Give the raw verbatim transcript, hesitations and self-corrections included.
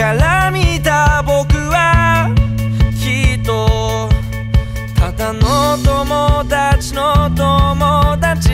から見た僕はきっとただの友達の友達